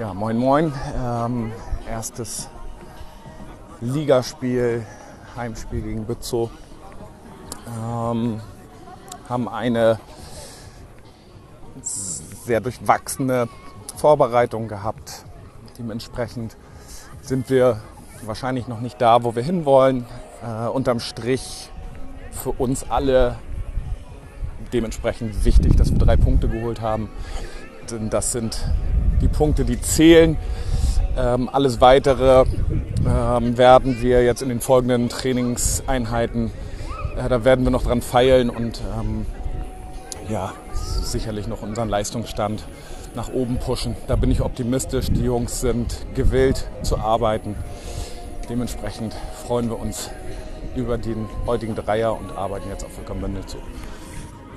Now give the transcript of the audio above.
Ja, moin moin. Erstes Ligaspiel, Heimspiel gegen Bützow. Haben eine sehr durchwachsene Vorbereitung gehabt. Dementsprechend sind wir wahrscheinlich noch nicht da, wo wir hinwollen. Unterm Strich für uns alle dementsprechend wichtig, dass wir 3 Punkte geholt haben. Denn das sind die Punkte, die zählen. Alles Weitere werden wir jetzt in den folgenden Trainingseinheiten, da werden wir noch dran feilen und sicherlich noch unseren Leistungsstand nach oben pushen. Da bin ich optimistisch. Die Jungs sind gewillt zu arbeiten. Dementsprechend freuen wir uns über den heutigen Dreier und arbeiten jetzt auf Völkerbündel zu.